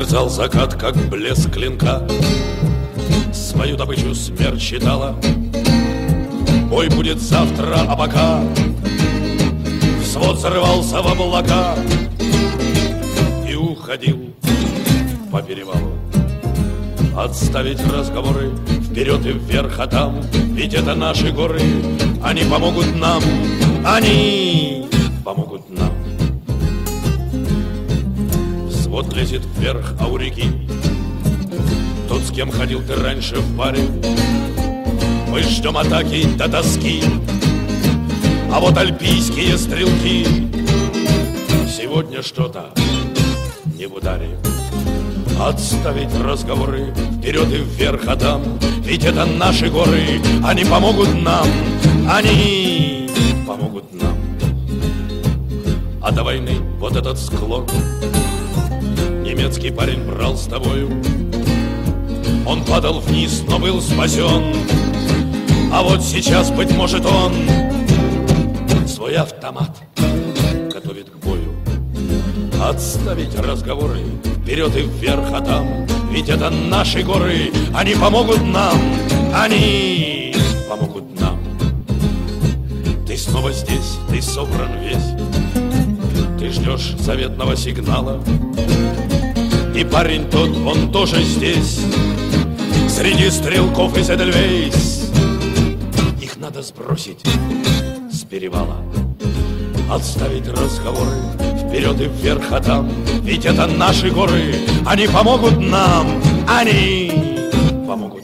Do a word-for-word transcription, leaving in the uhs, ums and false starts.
Мерцал закат, как блеск клинка. Свою добычу смерть считала. Бой будет завтра, а пока взвод зарывался в облака и уходил по перевалу. Отставить разговоры вперед и вверх, а там ведь это наши горы. Они помогут нам, они помогут нам. Взвод лезет вверх, а у реки тот, с кем ходил ты раньше в паре. Мы ждем атаки до тоски, а вот альпийские стрелки сегодня что-то не в ударе. Отставить разговоры вперед и вверх, а там ведь это наши горы. Они помогут нам, они помогут нам. А до войны вот этот склон немецкий парень брал с тобою. Он падал вниз, но был спасен. А вот сейчас, быть может, он свой автомат готовит к бою. Отставить разговоры вперед и вверх, а там ведь это наши горы. Они помогут нам, они помогут нам. Ты снова здесь, ты собран весь. Ты ждешь заветного сигнала. И парень тот, он тоже здесь, среди стрелков из Эдельвейс. Их надо сбросить с перевала. Отставить разговоры вперед и вверх, а там ведь это наши горы. Они помогут нам, они помогут